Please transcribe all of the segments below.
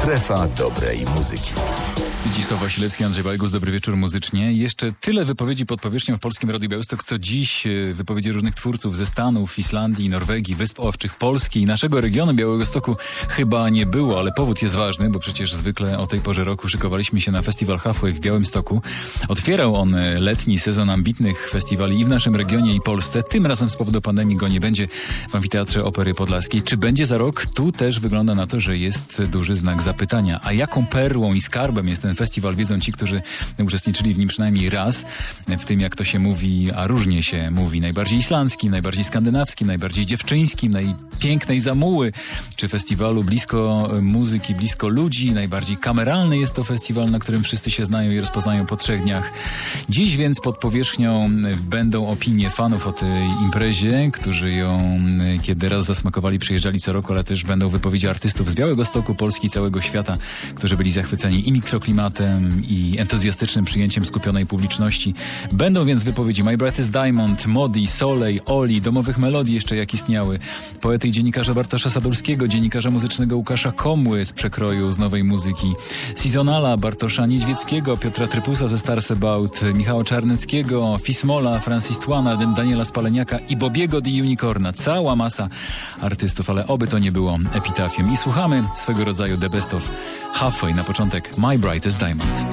Strefa dobrej muzyki. Zdzisław Wasilewski, Andrzej Bajgus, dobry wieczór muzycznie. Jeszcze tyle wypowiedzi pod powierzchnią w polskim Radiu Białystok, co dziś wypowiedzi różnych twórców ze Stanów, Islandii, Norwegii, Wysp Owczych, Polski i naszego regionu Białegostoku chyba nie było, ale powód jest ważny, bo przecież zwykle o tej porze roku szykowaliśmy się na festiwal Halfway w Białymstoku. Otwierał on letni sezon ambitnych festiwali i w naszym regionie i Polsce. Tym razem z powodu pandemii go nie będzie w Amfiteatrze Opery Podlaskiej. Czy będzie za rok? Tu też wygląda na to, że jest duży znak zapytania. A jaką perłą i skarbem jest ten festiwal, wiedzą ci, którzy uczestniczyli w nim przynajmniej raz, w tym jak to się mówi, a różnie się mówi, najbardziej islandzkim, najbardziej skandynawskim, najbardziej dziewczyńskim, najpięknej Zamuły, czy festiwalu blisko muzyki, blisko ludzi, najbardziej kameralny jest to festiwal, na którym wszyscy się znają i rozpoznają po 3 dniach. Dziś więc pod powierzchnią będą opinie fanów o tej imprezie, którzy ją kiedy raz zasmakowali, przyjeżdżali co roku, ale też będą wypowiedzi artystów z Białegostoku, Polski i całego świata, którzy byli zachwyceni i mikroklimatem, i entuzjastycznym przyjęciem skupionej publiczności. Będą więc wypowiedzi My Brightest Diamond, Modi, Solej, Oli, Domowych Melodii jeszcze jak istniały, poety i dziennikarza Bartosza Sadurskiego, dziennikarza muzycznego Łukasza Komły z przekroju z Nowej Muzyki, Seasonala, Bartosza Niedźwieckiego, Piotra Trypusa ze Stars About, Michała Czarneckiego, Fismola, Francis Twana, Daniela Spaleniaka i Bobiego The Unicorna. Cała masa artystów, ale oby to nie było epitafium. I słuchamy swego rodzaju The Best of Halfway. Na początek My Brightest Diamond.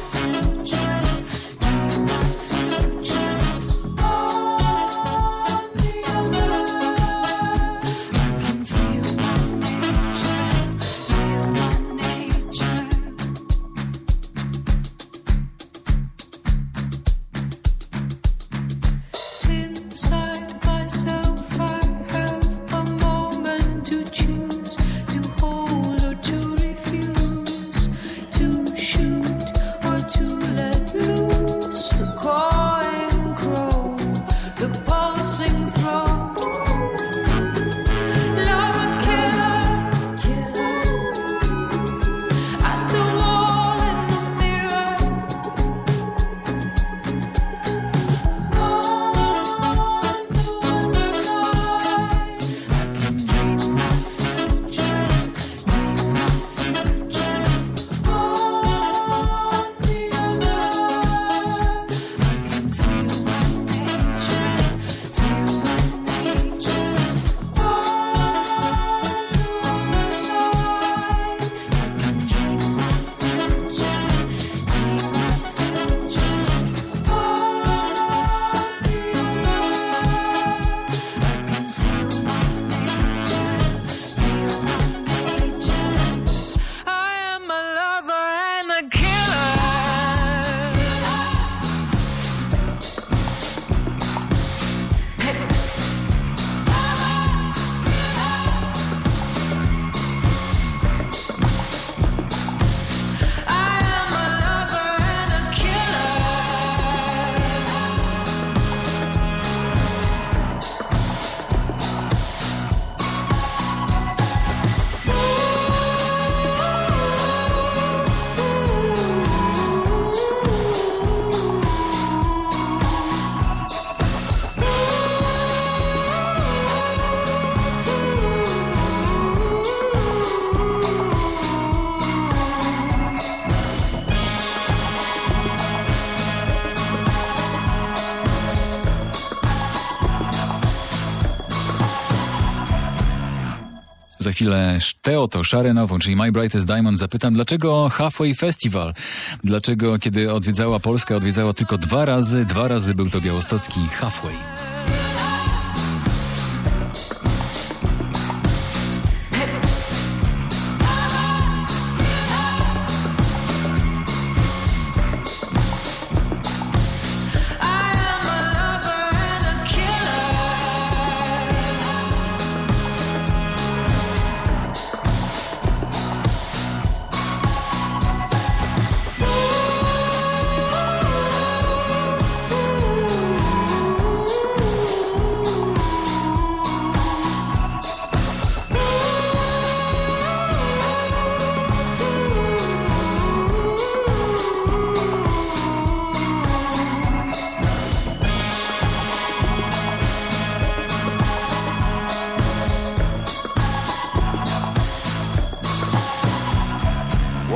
Za chwilę tę oto szarę nową, czyli My Brightest Diamond. Zapytam, dlaczego Halfway Festival? Dlaczego, kiedy odwiedzała Polskę, odwiedzała tylko 2 razy? 2 razy był to białostocki Halfway.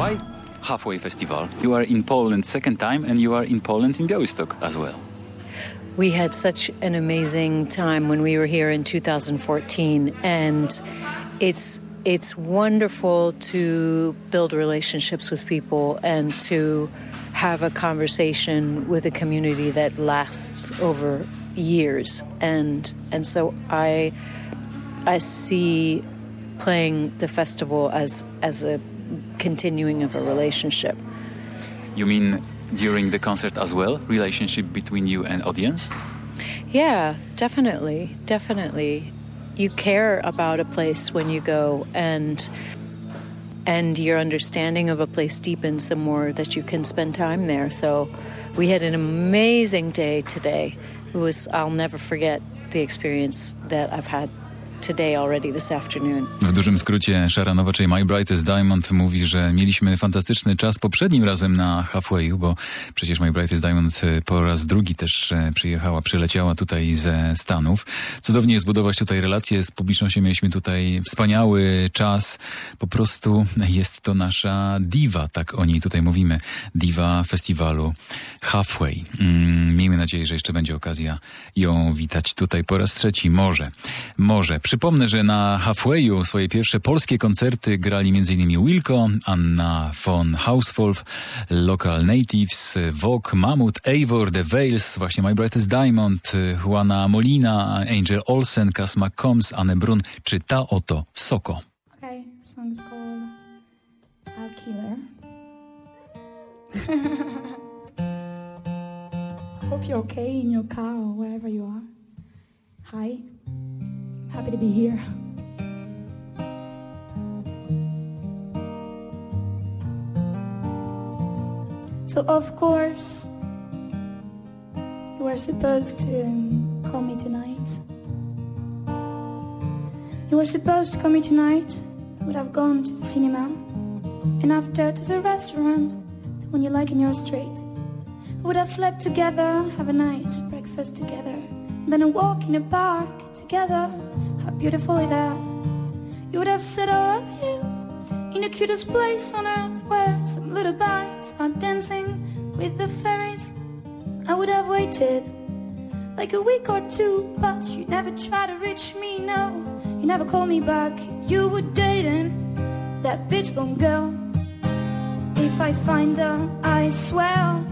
Why Halfway Festival? You are in Poland second time and you are in Poland in Białystok as well. We had such an amazing time when we were here in 2014, and it's wonderful to build relationships with people and to have a conversation with a community that lasts over years. And so I see playing the festival as a continuing of a relationship. You mean during the concert as well, relationship between you and audience? Yeah, definitely. You care about a place when you go, and your understanding of a place deepens the more that you can spend time there. So we had an amazing day today. I'll never forget the experience that I've had today already this afternoon. W dużym skrócie Sharon Nowa, czyli My Brightest Diamond, mówi, że mieliśmy fantastyczny czas poprzednim razem na Halfwayu, bo przecież My Brightest Diamond po raz drugi też przyleciała tutaj ze Stanów. Cudownie jest budować tutaj relacje z publicznością. Mieliśmy tutaj wspaniały czas. Po prostu jest to nasza diwa, tak o niej tutaj mówimy. Diwa festiwalu Halfway. Miejmy nadzieję, że jeszcze będzie okazja ją witać tutaj po raz trzeci. Może. Przypomnę, że na Halfwayu swoje pierwsze polskie koncerty grali m.in. Wilco, Anna von Hauswolf, Local Natives, Vogue, Mammoth, Eivor, The Veils, właśnie My Brightest Diamond, Juana Molina, Angel Olsen, Cass McCombs, Anne Brun, czy ta oto Soko. Okay, song's called Killer. Hope you're okay in your car or wherever you are. Hi. Happy to be here. So of course you were supposed to call me tonight. You were supposed to call me tonight. I would have gone to the cinema, and after to the restaurant, the one you like in your street. We would have slept together, have a nice breakfast together, and then a walk in a park together. How beautiful is that? You would have said I love you in the cutest place on earth, where some little boys are dancing with the fairies. I would have waited like a week or two, but you never try to reach me, no. You never call me back. You were dating that bitch blonde girl. If I find her, I swear,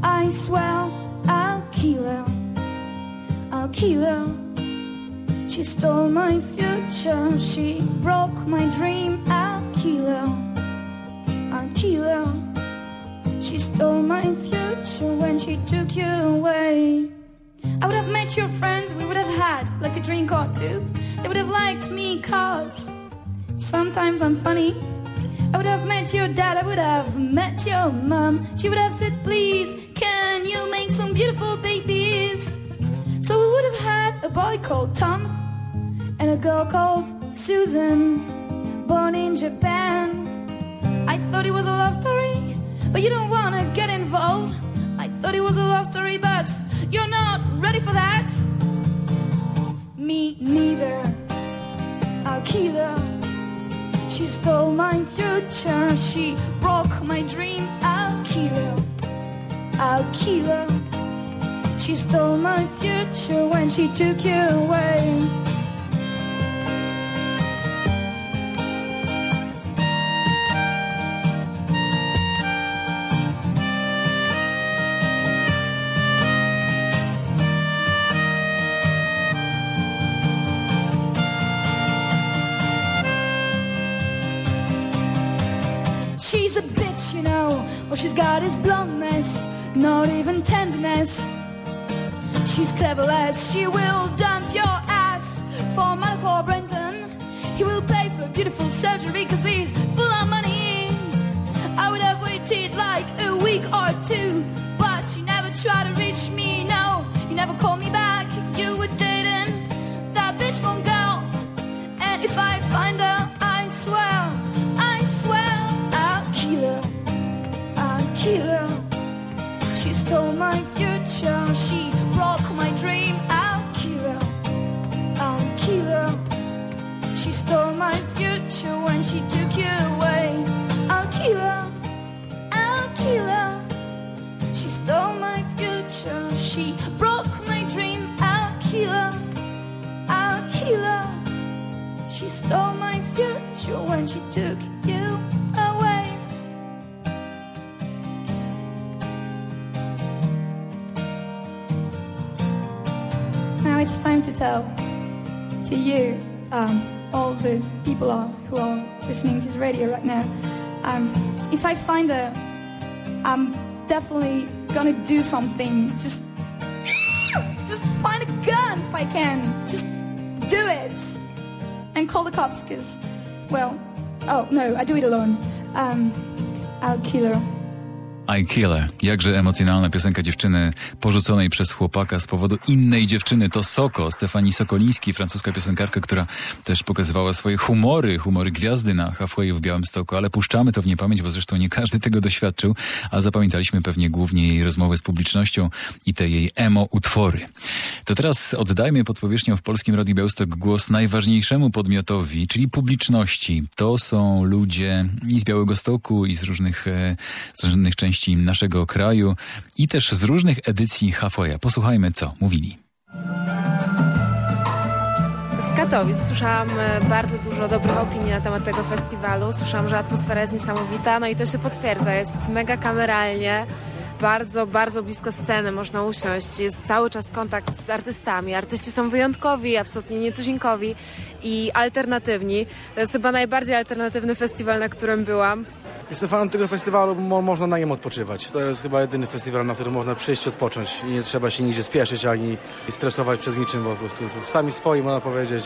I'll kill her. I'll kill her. She stole my future, she broke my dream. I'll kill her, I'll kill her. She stole my future when she took you away. I would have met your friends, we would have had like a drink or two. They would have liked me cause sometimes I'm funny. I would have met your dad, I would have met your mom. She would have said, please, can you make some beautiful babies? So we would have had a boy called Tom and a girl called Susan, born in Japan. I thought it was a love story, but you don't want to get involved. I thought it was a love story, but you're not ready for that. Me neither. I'll kill her. She stole my future, she broke my dream. I'll kill her. I'll kill her. She stole my future when she took you away. She's a bitch, you know. All she's got is blondness, not even tenderness. She's clever as she will dump your ass for my poor Brenton. He will pay for beautiful surgery cause he's full of money. I would have waited like a week or two, but she never tried to reach me, no. You never called me back, you were dating that bitch blonde girl. And if I find her, I swear, I'll kill her. I'll kill her. She stole my future, she broke my dream. I'll kill her. I'll kill her. She stole my future when she took you away. I'll kill her. future. She broke my dream. I'll kill her. I'll kill her. She stole my future when she took you away. Now it's time to tell to you, all the people who are listening to this radio right now, if I find her, I'm definitely gonna do something. Just find a gun if I can. Just do it. And call the cops, because, well, oh no, I do it alone. I'll kill her. I Kill Her. Jakże emocjonalna piosenka dziewczyny porzuconej przez chłopaka z powodu innej dziewczyny. To Soko, Stefanii Sokolińskiej, francuska piosenkarka, która też pokazywała swoje humory gwiazdy na Halfwayu w Białymstoku, ale puszczamy to w niepamięć, bo zresztą nie każdy tego doświadczył, a zapamiętaliśmy pewnie głównie jej rozmowy z publicznością i te jej emo utwory. To teraz oddajmy pod powierzchnią w Polskim Radiu Białystok głos najważniejszemu podmiotowi, czyli publiczności. To są ludzie i z Białegostoku, i z różnych części naszego kraju i też z różnych edycji Halfwaya. Posłuchajmy, co mówili. Z Katowic słyszałam bardzo dużo dobrych opinii na temat tego festiwalu. Słyszałam, że atmosfera jest niesamowita, no i to się potwierdza. Jest mega kameralnie, bardzo, bardzo blisko sceny można usiąść. Jest cały czas kontakt z artystami. Artyści są wyjątkowi, absolutnie nietuzinkowi i alternatywni. To jest chyba najbardziej alternatywny festiwal, na którym byłam. Jestem fanem tego festiwalu, bo można na nim odpoczywać. To jest chyba jedyny festiwal, na którym można przyjść, odpocząć i nie trzeba się nigdzie spieszyć, ani stresować przez niczym, bo po prostu sami swoi, można powiedzieć,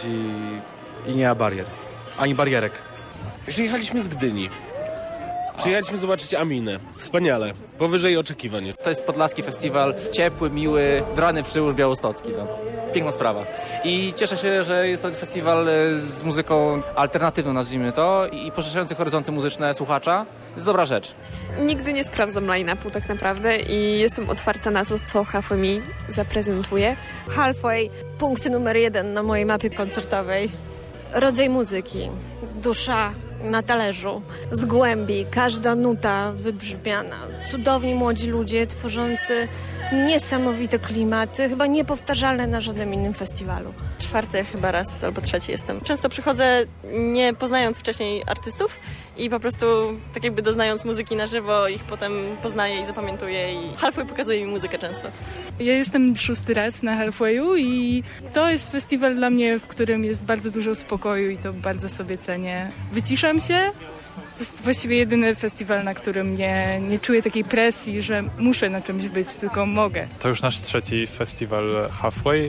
i nie ma barier, ani barierek. Przyjechaliśmy z Gdyni. Przyjechaliśmy zobaczyć Aminę. Wspaniale. Powyżej oczekiwań. To jest podlaski festiwal, ciepły, miły, drany przyłóż białostocki. No. Piękna sprawa. I cieszę się, że jest to festiwal z muzyką alternatywną, nazwijmy to, i poszerzający horyzonty muzyczne słuchacza. Jest dobra rzecz. Nigdy nie sprawdzam line-upu tak naprawdę i jestem otwarta na to, co Halfway mi zaprezentuje. Halfway, punkt numer 1 na mojej mapie koncertowej. Rodzaj muzyki, dusza na talerzu, z głębi, każda nuta wybrzmiana. Cudowni młodzi ludzie tworzący niesamowite klimaty, chyba niepowtarzalne na żadnym innym festiwalu. 4. chyba raz albo 3. jestem. Często przychodzę nie poznając wcześniej artystów i po prostu tak jakby doznając muzyki na żywo ich potem poznaję i zapamiętuję i Halfway pokazuje mi muzykę często. Ja jestem 6. raz na Halfwayu i to jest festiwal dla mnie, w którym jest bardzo dużo spokoju i to bardzo sobie cenię. Wyciszam się. To jest właściwie jedyny festiwal, na którym nie czuję takiej presji, że muszę na czymś być, tylko mogę. To już nasz 3. festiwal Halfway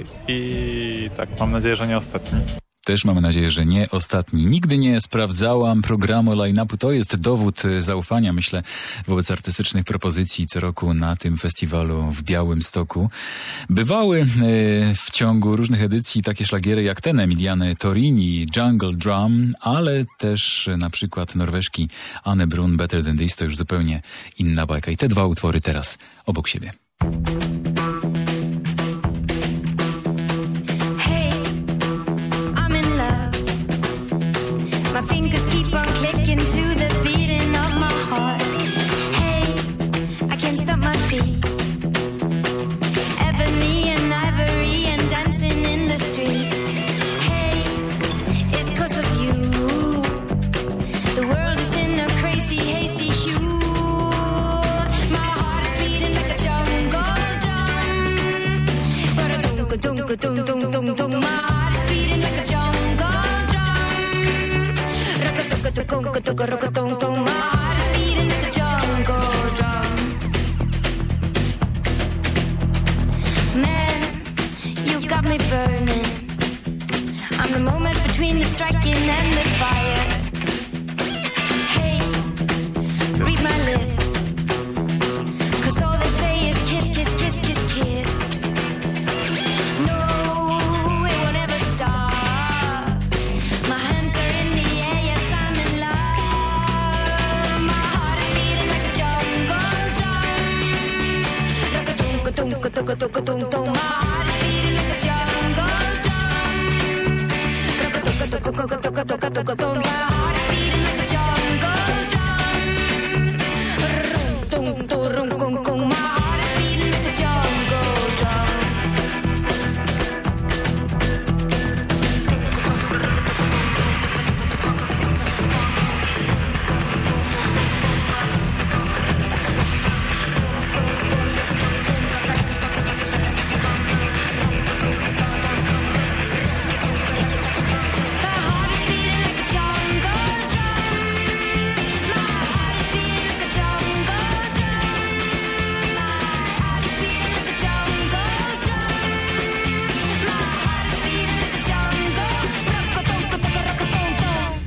i tak, mam nadzieję, że nie ostatni. Też mamy nadzieję, że nie ostatni. Nigdy nie sprawdzałam programu line-upu. To jest dowód zaufania, myślę, wobec artystycznych propozycji co roku na tym festiwalu w Białymstoku. Bywały w ciągu różnych edycji takie szlagiery jak ten Emiliany Torini, Jungle Drum, ale też na przykład Norweżki Anne Brun, Better Than This, to już zupełnie inna bajka. I te 2 utwory teraz obok siebie. Fingers keep on clicking to the beating of my heart. Hey, I can't stop my feet. Ebony and ivory and dancing in the street. Hey, it's 'cause of you. The world is in a crazy, hazy hue. My heart is beating like a jungle drum. Ba-da-dum-ka-dum-ka-dum-dum-dum-dum. My heart is beating like a jungle. Rock-a-tonk-a-tonk-a-tonk-a-tonk-a-tonk. My heart is beating like a jungle drum. Man, you got me burning. I'm the moment between the striking and the fire. Hey, read my lips, 'cause all they say is kiss, kiss, kiss, kiss, kiss. No, it won't ever stop. My hands are in the air, yes, I'm in love. My heart is beating like a jungle drum. Rock-a-tonk-a-tonk-a-tonk-a-tonk-a-tonk. My heart is beating like a jungle drum. Rock-a-tonk-a-tonk-a-tonk-a-tonk-a-tonk. My heart is beating like a jungle drum. Rum-tum-tum-rum-kum-kum. My heart is beating like a jungle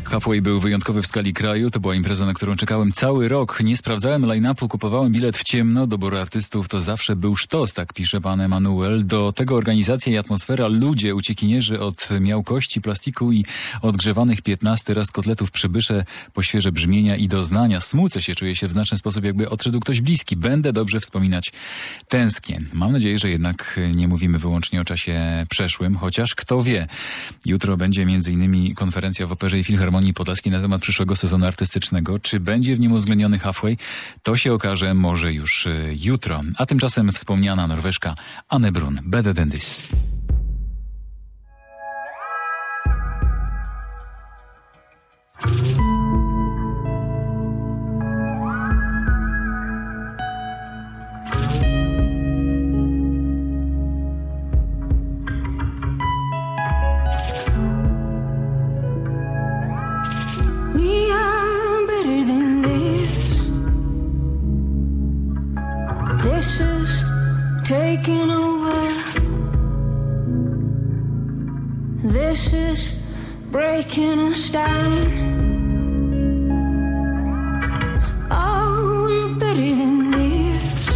Halfway był wyjątkowy w skali kraju. To była impreza, na którą czekałem cały rok. Nie sprawdzałem line-upu, kupowałem bilet w ciemno. Dobór artystów to zawsze był sztos, tak pisze pan Emanuel. Do tego organizacja i atmosfera, ludzie, uciekinierzy od miałkości, plastiku i odgrzewanych 15 raz kotletów Przybysze po świeże brzmienia i doznania. Smucę się, czuję się w znaczny sposób, jakby odszedł ktoś bliski. Będę dobrze wspominać. Tęsknię. Mam nadzieję, że jednak nie mówimy wyłącznie o czasie przeszłym, chociaż kto wie. Jutro będzie m.in. konferencja w Operze i Filharmonii Podlaskiej na temat przyszłego sezonu artystycznego. Czy będzie w nim uwzględniony Halfway? To się okaże może już jutro. A tymczasem wspomniana Norweżka Anne Brun, Better Than This. This is taking over. This is breaking us down. Oh, we're better than this.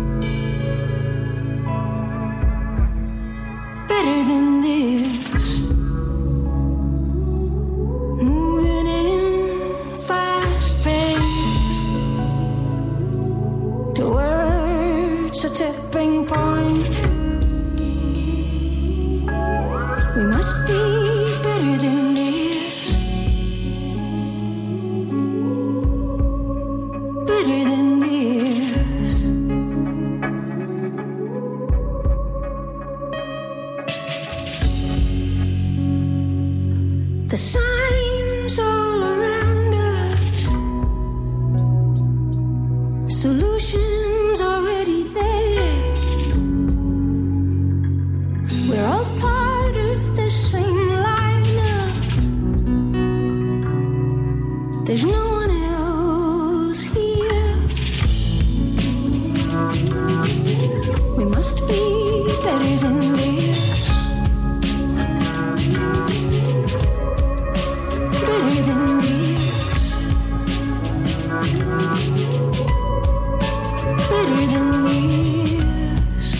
Better than this. Moving in fast pace towards a tipping point. We must be better than this. Better than this. The signs all around us, solutions already there. We're all part of the same lineup. There's no one else here. We must be better than this. Better than this. Better than this.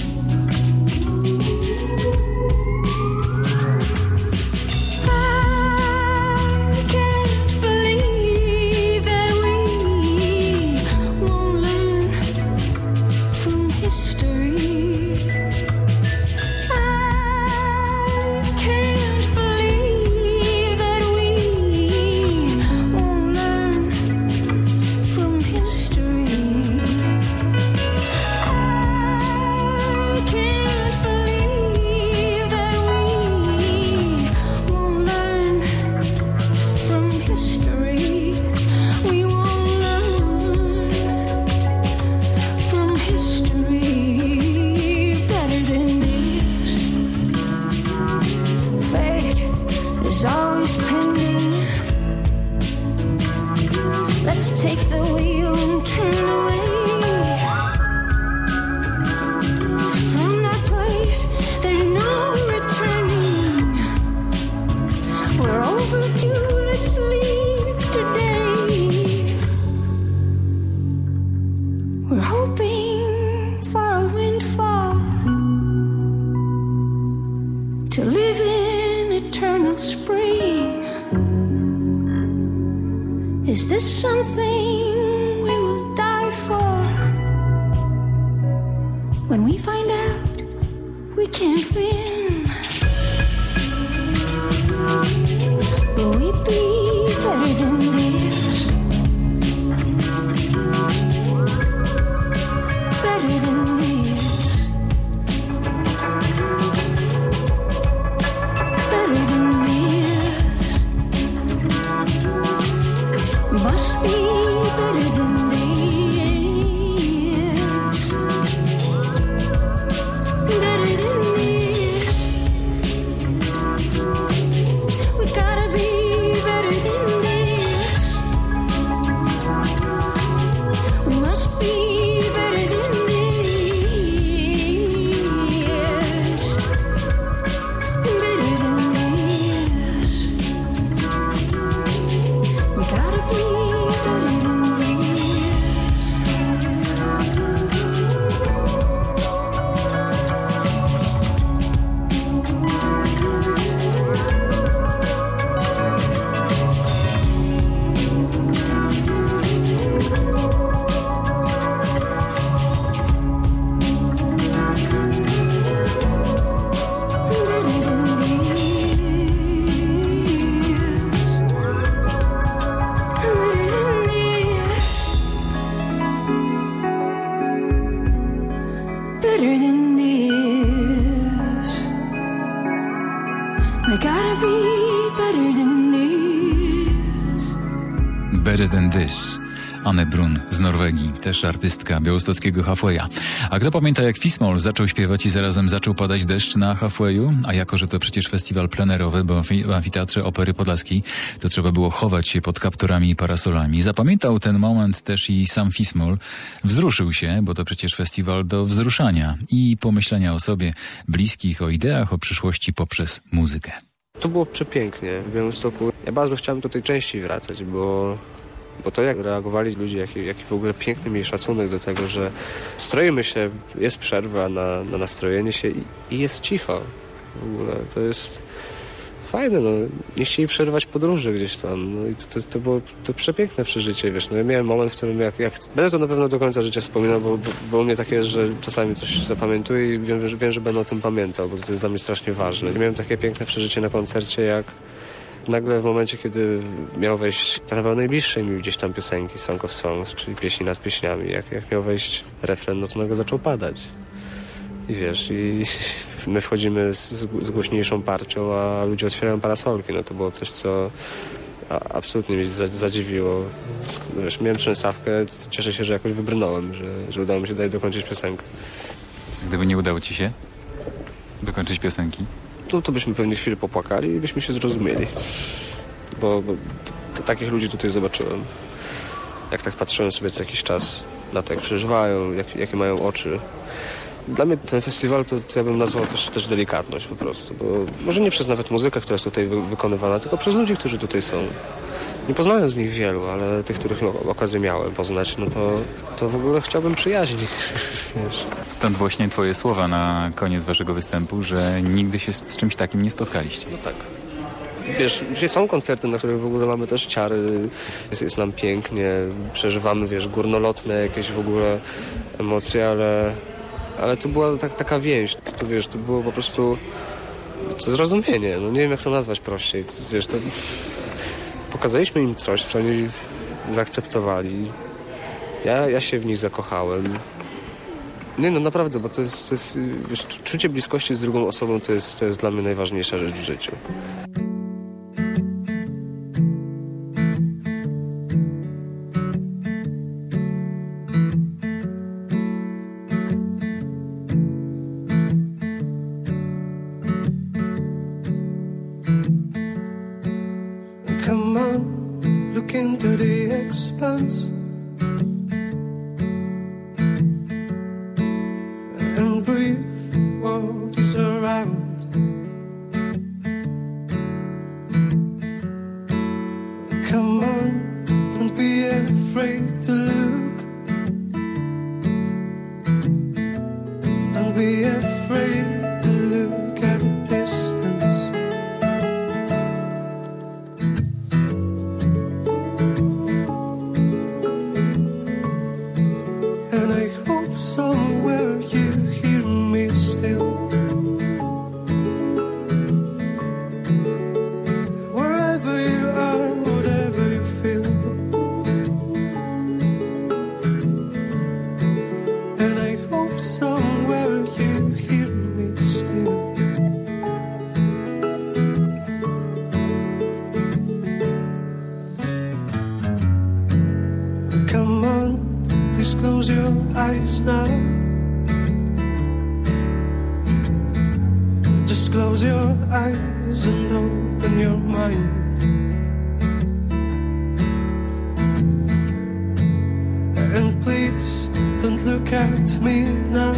I can't believe that we won't learn from history. I can't believe that we won't learn from history. I can't believe that we won't learn from history. We won't learn from history. Better than this. Fate is always pending. Let's take the wheel and turn away from that place. There's no returning. We're overdue. Let's leave today. We're hoping for a windfall to live in eternal spring. Is this something we will die for? When we find out we can't win, will we be better than this? Better than this. Better than this. We must be better than this. Better than this. Better Than This. Anne Brun z Norwegii, też artystka białostockiego Halfwaya. A kto pamięta, jak Fismol zaczął śpiewać i zarazem zaczął padać deszcz na Halfwayu? A jako, że to przecież festiwal plenerowy, bo w Amfiteatrze Opery Podlaskiej, to trzeba było chować się pod kapturami i parasolami. Zapamiętał ten moment też i sam Fismol. Wzruszył się, bo to przecież festiwal do wzruszania i pomyślenia o sobie, bliskich, o ideach, o przyszłości poprzez muzykę. To było przepięknie w Białymstoku. Ja bardzo chciałem tutaj częściej wracać, bo to jak reagowali ludzie, jaki w ogóle piękny mieli szacunek do tego, że stroimy się, jest przerwa na nastrojenie się i jest cicho. W ogóle to jest fajne, no. Nie chcieli przerywać podróży gdzieś tam. No i to było to przepiękne przeżycie, wiesz. No ja miałem moment, w którym jak będę to na pewno do końca życia wspominał, bo u mnie tak jest, że czasami coś zapamiętuję i wiem, że będę o tym pamiętał, bo to jest dla mnie strasznie ważne. I miałem takie piękne przeżycie na koncercie, jak nagle w momencie, kiedy miał wejść tak naprawdę najbliższej mi gdzieś tam piosenki Song of Songs, czyli pieśni nad pieśniami, jak miał wejść refren, no to nagle zaczął padać. I wiesz, i my wchodzimy z głośniejszą parcią, a ludzie otwierają parasolki. No to było coś, co absolutnie mnie zadziwiło. Wiesz, miałem trzęsawkę, cieszę się, że jakoś wybrnąłem, że udało mi się dokończyć piosenkę. Gdyby nie udało ci się dokończyć piosenki? No to byśmy pewnie chwilę popłakali i byśmy się zrozumieli. Bo takich ludzi tutaj zobaczyłem. Jak tak patrzyłem sobie co jakiś czas na to, jak przeżywają, jakie mają oczy. Dla mnie ten festiwal to ja bym nazwał też delikatność po prostu. Bo może nie przez nawet muzykę, która jest tutaj wykonywana, tylko przez ludzi, którzy tutaj są. Nie poznałem z nich wielu, ale tych, których okazję miałem poznać, no to w ogóle chciałbym przyjaźni. Wiesz. Stąd właśnie twoje słowa na koniec waszego występu, że nigdy się z czymś takim nie spotkaliście. No tak. Wiesz, gdzie są koncerty, na których w ogóle mamy też ciary, jest nam pięknie, przeżywamy, wiesz, górnolotne jakieś w ogóle emocje, ale to była taka więź, to wiesz, to było po prostu zrozumienie, no nie wiem jak to nazwać prościej, wiesz, to pokazaliśmy im coś, co oni zaakceptowali, ja się w nich zakochałem. Nie no, naprawdę, bo to jest wiesz, czucie bliskości z drugą osobą to jest dla mnie najważniejsza rzecz w życiu. Come on, look into the expanse and breathe what is around. Come on, don't be afraid to look. Don't be afraid to look at a distance. And I hope somewhere you hear me still. Wherever you are, whatever you feel. And I hope somewhere you hear me still. Come on, please close your eyes now. Just close your eyes and open your mind. And please don't look at me now.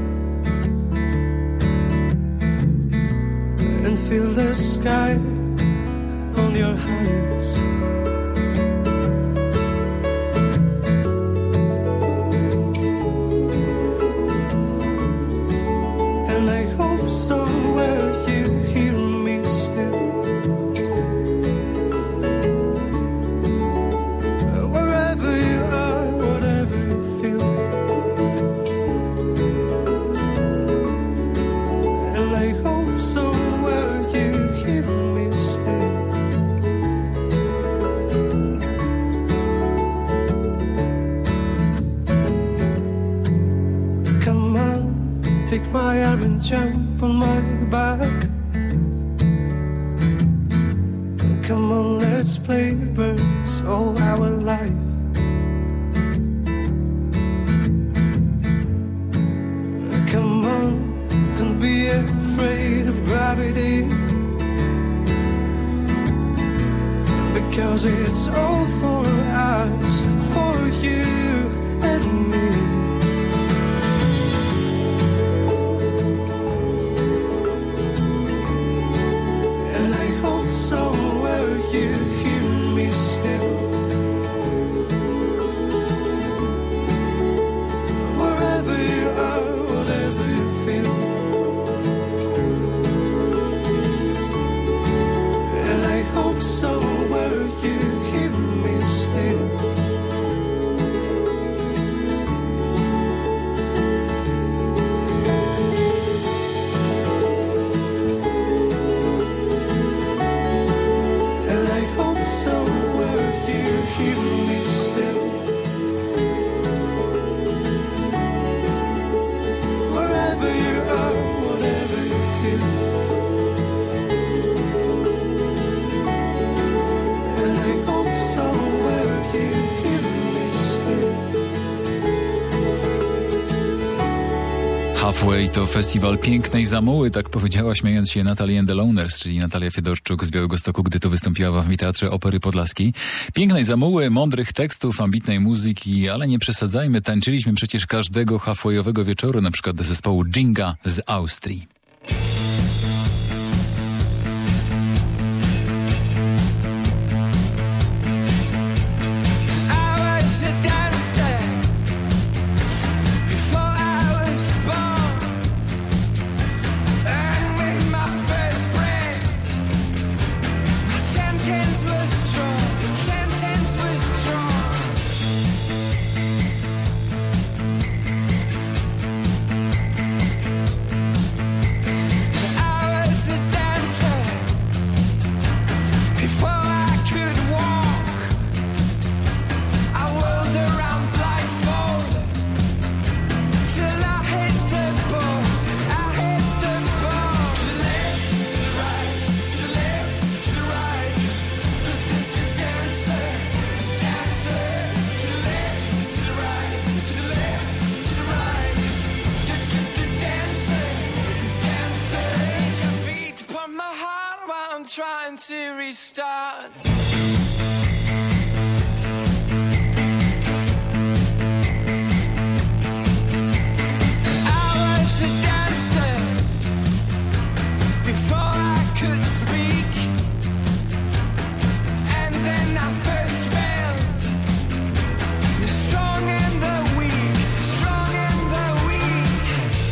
And feel the sky on your hands. And I hope somewhere you hear me still. Wherever you are, whatever you feel. And I hope somewhere you hear me still. Come on, take my arm and jump on my back. Come on, let's play birds control our life. Come on, don't be afraid of gravity, because it's all for us, for you and me. And I hope somewhere you hear me still, wherever you are, whatever you feel. And I hope somewhere you hear me still. And I hope somewhere you hear me still, wherever you are, whatever you feel. And I hope somewhere you hear me still. Halfway to festiwal pięknej zamuły, tak powiedziała śmiejąc się Natalia and the Loners, czyli Natalia Fiedorczuk z Białegostoku, gdy to wystąpiła w Amfiteatrze Opery Podlaskiej. Pięknej zamuły, mądrych tekstów, ambitnej muzyki, ale nie przesadzajmy, tańczyliśmy przecież każdego halfwayowego wieczoru, na przykład do zespołu Dżinga z Austrii. I was a dancer before I was born, and with my first breath, my sentence was drawn, sentence was drawn. I was a dancer before I could walk. I whirled around blindfold till I hit the balls. I hit the balls. To the left, to the right, to the left, to the right. Dancer, dancer. To the left, to the right, to the left, to the right. Dancer, dancer. Your feet upon my heart while I'm trying to restart. I was a dancer before I could speak, and then I first felt the strong and the weak, strong and the weak.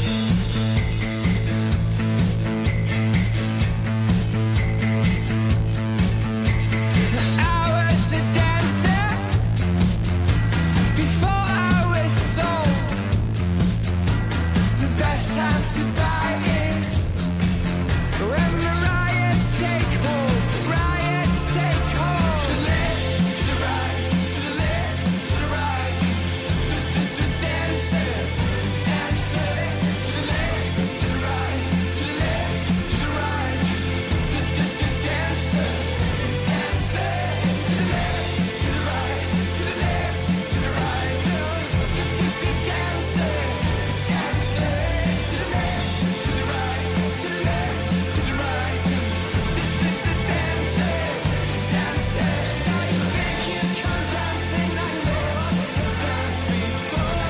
I was a dancer before I was sold. The best time to buy is when the riots take hold, riots take hold. To the left, to the right, to the left, to the right. Dancer, dancer. To the left, to the right, to the left, to the right. Dancer, dancer. To the left, to the right, to the left, to the right. Dancer, dancer. To the left, to the right, to the left, to the right. Dancer, dancer. So you think you come dancing like no one has danced before?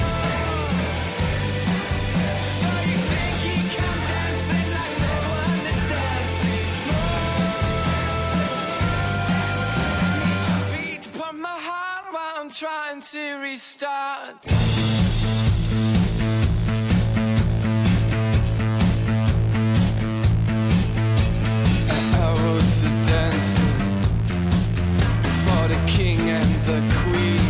So you think you come dancing like no one has danced before? Need your feet upon my heart while I'm trying to restart. I was a dancer for the king and the queen,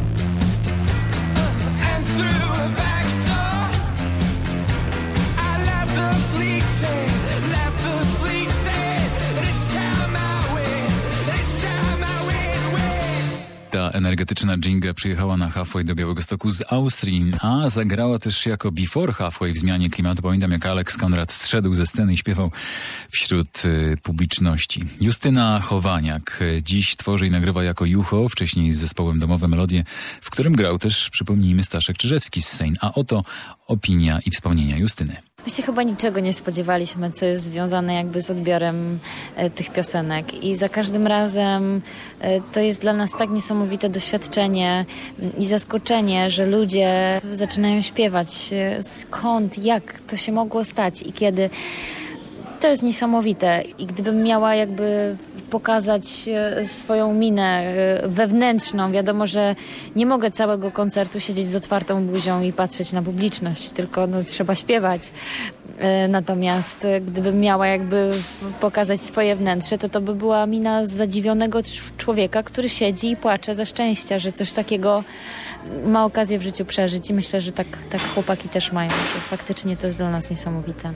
and through a back door I let the fleet say, let the fleet say, this time I win, this time I win, win. Ta energetyczna Dżinga przyjechała na Halfway do Białegostoku z Austrii, a zagrała też jako Before Halfway w zmianie klimatu. Pamiętam, jak Alex Konrad zszedł ze sceny i śpiewał wśród publiczności. Justyna Chowaniak dziś tworzy i nagrywa jako Jucho, wcześniej z zespołem Domowe Melodie, w którym grał też, przypomnijmy, Staszek Czyżewski z Sejn. A oto opinia i wspomnienia Justyny. My się chyba niczego nie spodziewaliśmy, co jest związane jakby z odbiorem tych piosenek i za każdym razem to jest dla nas tak niesamowite doświadczenie i zaskoczenie, że ludzie zaczynają śpiewać. Skąd, jak to się mogło stać i kiedy. To jest niesamowite i gdybym miała jakby pokazać swoją minę wewnętrzną, wiadomo, że nie mogę całego koncertu siedzieć z otwartą buzią i patrzeć na publiczność, tylko trzeba śpiewać. Natomiast gdybym miała jakby pokazać swoje wnętrze, to by była mina zadziwionego człowieka, który siedzi i płacze ze szczęścia, że coś takiego ma okazję w życiu przeżyć i myślę, że tak chłopaki też mają, że faktycznie to jest dla nas niesamowite.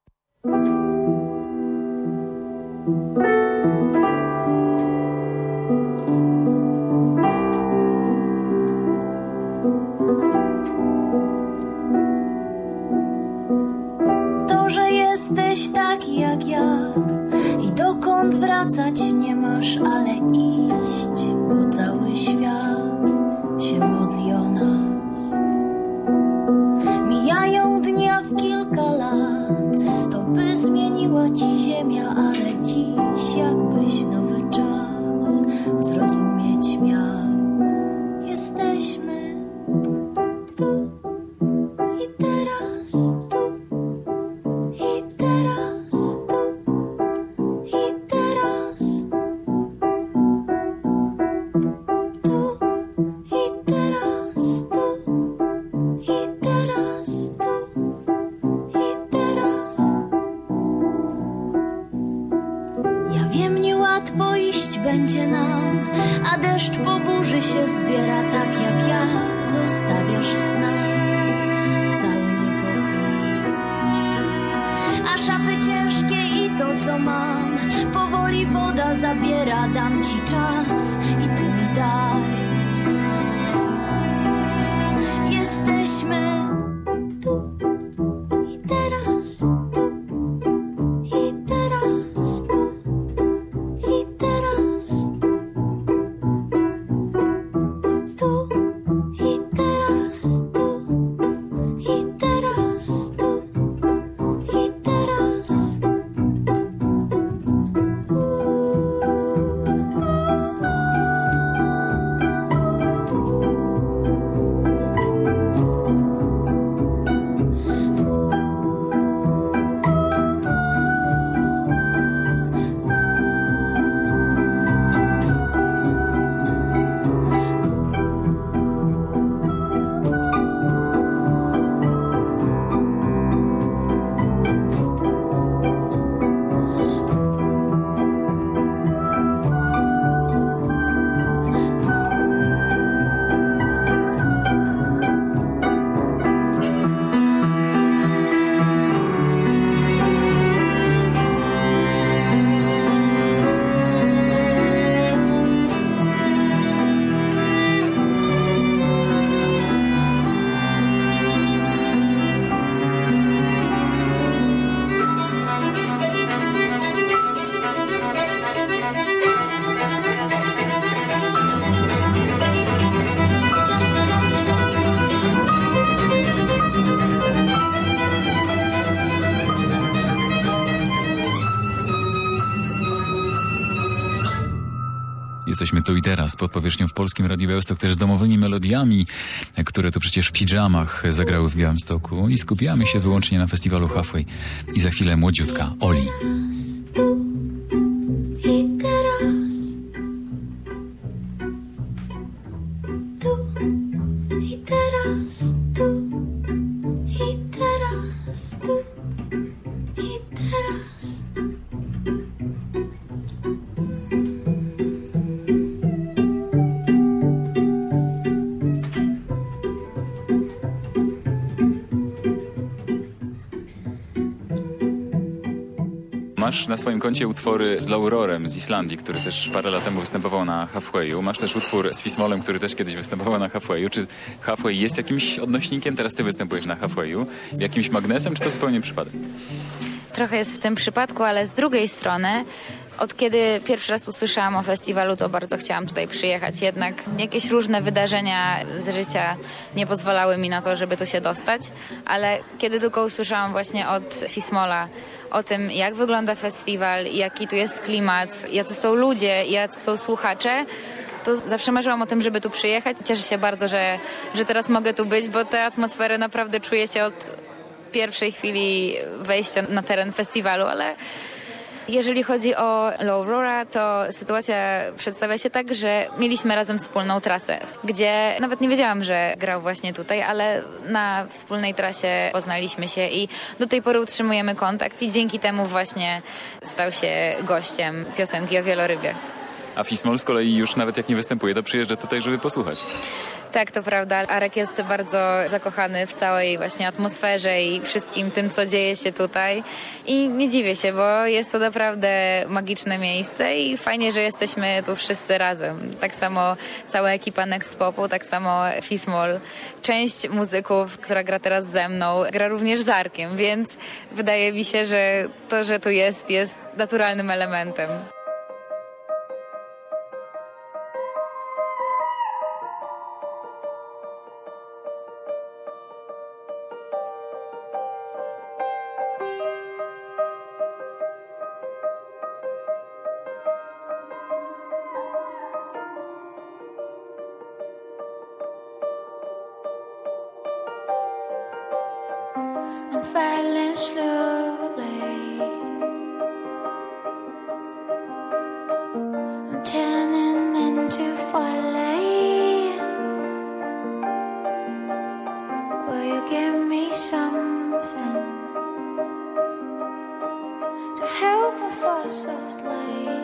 To, że jesteś taki jak ja i dokąd wracać nie masz, ale iść, bo cały świat się modli o nas. Mijają dnia w kilka lat, stopy zmieniła ci ziemia, ale dziś jakbyś nowy czas zrozumieć miał. Jesteśmy tu i teraz, tu i teraz, tu i teraz, tu i teraz, tu i teraz, tu i teraz. Ja wiem, niełatwo iść będzie nam, a deszcz po burzy się zbiera tak jak ja. Zostawiasz w snach cały niepokój, a szafy ciężkie i to co mam powoli woda zabiera. Dam ci czas i ty mi daj. Jesteśmy tu i teraz, tu i teraz, tu i teraz, tu i teraz, tu i teraz, tu i teraz. Jesteśmy tu i teraz pod powierzchnią w Polskim Radiu Białystok, też z domowymi melodiami, które tu przecież w pidżamach zagrały w Białymstoku i skupiamy się wyłącznie na festiwalu Halfway. I za chwilę młodziutka Oli. I teraz, tu i teraz, tu i teraz, tu i teraz. masz na swoim koncie utwory z Laurorem z Islandii, który też parę lat temu występował na Halfwayu. Masz też utwór z Fismolem, który też kiedyś występował na Halfwayu. Czy Halfway jest jakimś odnośnikiem? Teraz ty występujesz na Halfwayu. Jakimś magnesem, czy to zupełnie przypadek? Trochę jest w tym przypadku, ale z drugiej strony, od kiedy pierwszy raz usłyszałam o festiwalu, to bardzo chciałam tutaj przyjechać. Jednak jakieś różne wydarzenia z życia nie pozwalały mi na to, żeby tu się dostać. Ale kiedy tylko usłyszałam właśnie od Fismola o tym, jak wygląda festiwal, jaki tu jest klimat, jacy są ludzie, jacy są słuchacze, to zawsze marzyłam o tym, żeby tu przyjechać. Cieszę się bardzo, że teraz mogę tu być, bo tę atmosferę naprawdę czuję się od pierwszej chwili wejścia na teren festiwalu, ale jeżeli chodzi o Laurora, to sytuacja przedstawia się tak, że mieliśmy razem wspólną trasę, gdzie nawet nie wiedziałam, że grał właśnie tutaj, ale na wspólnej trasie poznaliśmy się i do tej pory utrzymujemy kontakt i dzięki temu właśnie stał się gościem piosenki o wielorybie. A Fismol z kolei już nawet jak nie występuje, to przyjeżdża tutaj, żeby posłuchać. Tak, to prawda. Arek jest bardzo zakochany w całej właśnie atmosferze i wszystkim tym, co dzieje się tutaj. I nie dziwię się, bo jest to naprawdę magiczne miejsce i fajnie, że jesteśmy tu wszyscy razem. Tak samo cała ekipa Next Popu, tak samo Fismol. Część muzyków, która gra teraz ze mną, gra również z Arkiem, więc wydaje mi się, że to, że tu jest naturalnym elementem. I'm falling slowly. I'm turning into folly. Will you give me something to help me fall softly?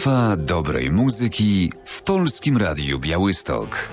Strefa dobrej muzyki w Polskim Radiu Białystok.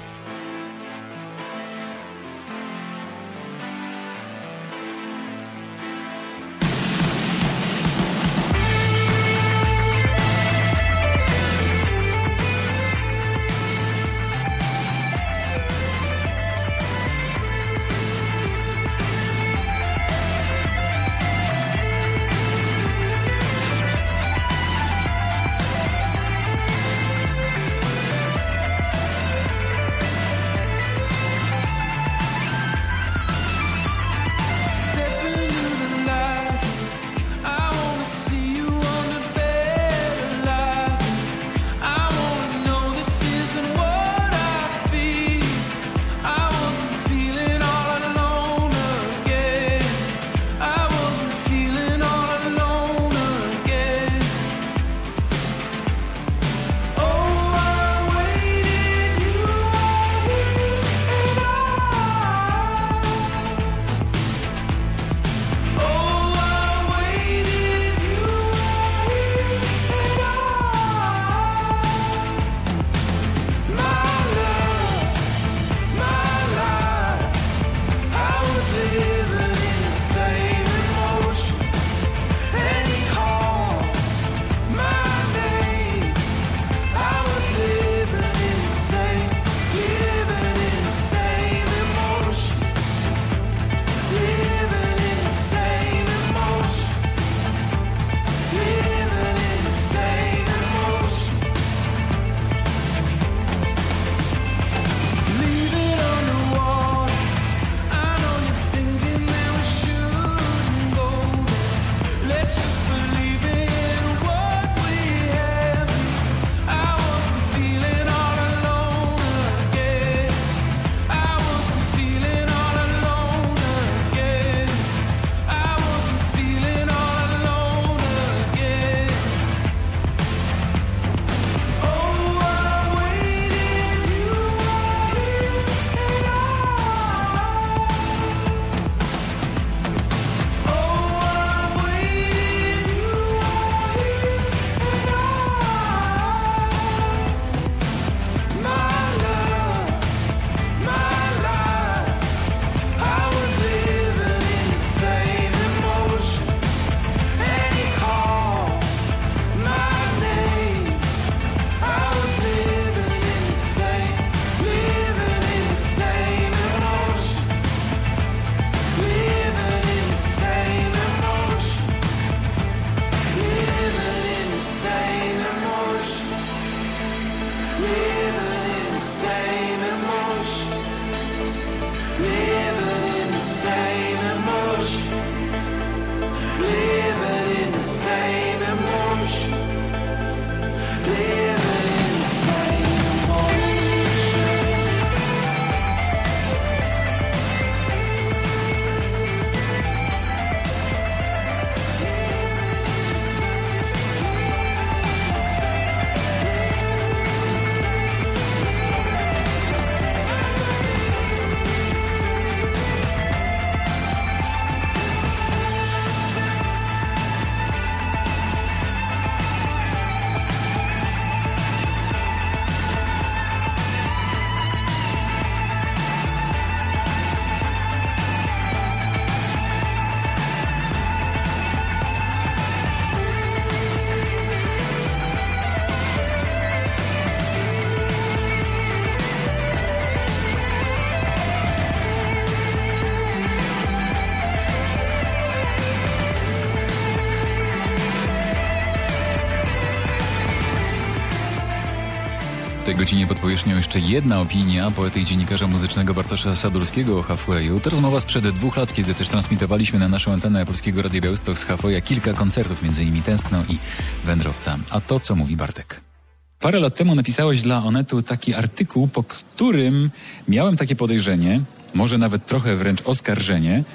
W tej godzinie pod powierzchnią jeszcze jedna opinia poety i dziennikarza muzycznego Bartosza Sadurskiego o Halfwayu. To rozmowa sprzed 2 lat, kiedy też transmitowaliśmy na naszą antenę Polskiego Radia Białystok z Halfwaya kilka koncertów, m.in. Tęskno i Wędrowca. A to, co mówi Bartek. Parę lat temu napisałeś dla Onetu taki artykuł, po którym miałem takie podejrzenie, może nawet trochę wręcz oskarżenie,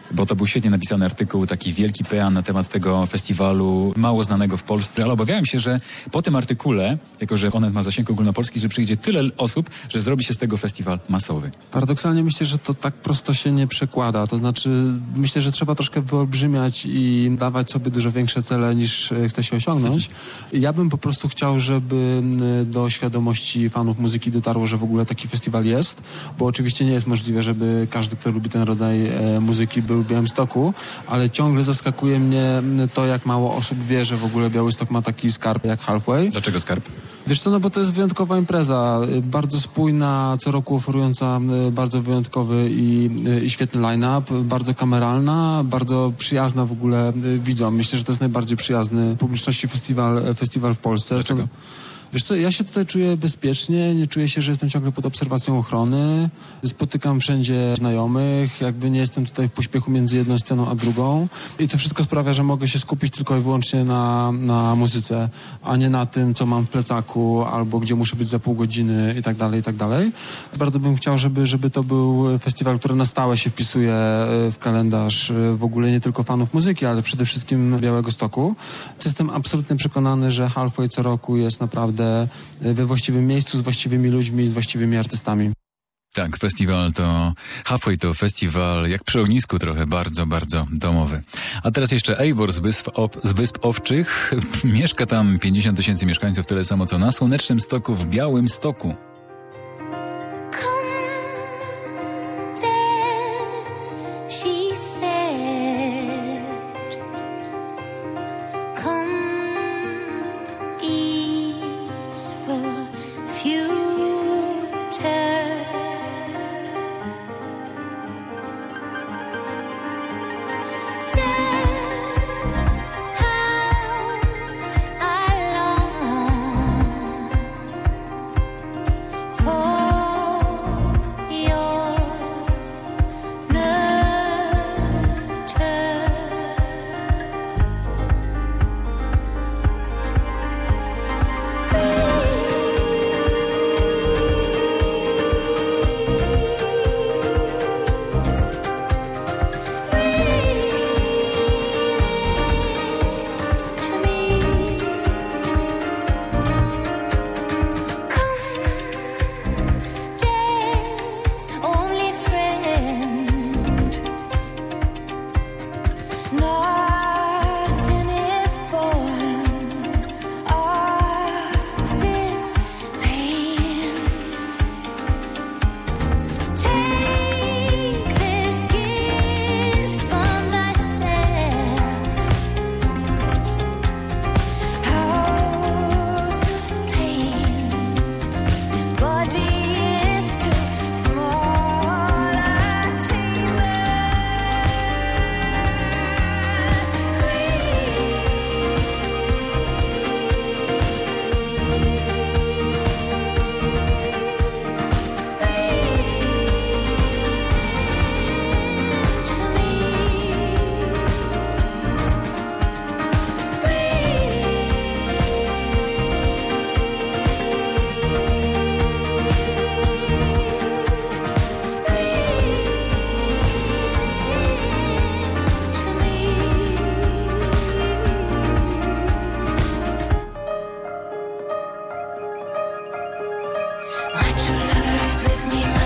bo to był świetnie napisany artykuł, taki wielki pean na temat tego festiwalu, mało znanego w Polsce, ale obawiałem się, że po tym artykule, jako że Onet ma zasięg ogólnopolski, że przyjdzie tyle osób, że zrobi się z tego festiwal masowy. Paradoksalnie myślę, że to tak prosto się nie przekłada. To znaczy, myślę, że trzeba troszkę wyolbrzymiać i dawać sobie dużo większe cele, niż chce się osiągnąć. Ja bym po prostu chciał, żeby do świadomości fanów muzyki dotarło, że w ogóle taki festiwal jest, bo oczywiście nie jest możliwe, żeby każdy, kto lubi ten rodzaj muzyki, był w Białymstoku, ale ciągle zaskakuje mnie to, jak mało osób wie, że w ogóle Białystok ma taki skarb jak Halfway. Dlaczego skarb? Wiesz co, no bo to jest wyjątkowa impreza, bardzo spójna, co roku oferująca bardzo wyjątkowy i świetny line-up, bardzo kameralna, bardzo przyjazna w ogóle widzom. Myślę, że to jest najbardziej przyjazny publiczności festiwal w Polsce. Dlaczego? Wiesz co, ja się tutaj czuję bezpiecznie, nie czuję się, że jestem ciągle pod obserwacją ochrony. Spotykam wszędzie znajomych, jakby nie jestem tutaj w pośpiechu między jedną sceną a drugą. I to wszystko sprawia, że mogę się skupić tylko i wyłącznie na muzyce, a nie na tym, co mam w plecaku, albo gdzie muszę być za pół godziny i tak dalej, i tak dalej. Bardzo bym chciał, żeby to był festiwal, który na stałe się wpisuje w kalendarz w ogóle nie tylko fanów muzyki, ale przede wszystkim Białegostoku. Jestem absolutnie przekonany, że Halfway co roku jest naprawdę we właściwym miejscu, z właściwymi ludźmi i z właściwymi artystami. Tak, festiwal to Halfway to festiwal jak przy ognisku trochę, bardzo, bardzo domowy. A teraz jeszcze Eivor z Wysp Owczych. Mieszka tam 50 000 mieszkańców, tyle samo co na Słonecznym Stoku w Białymstoku. With me.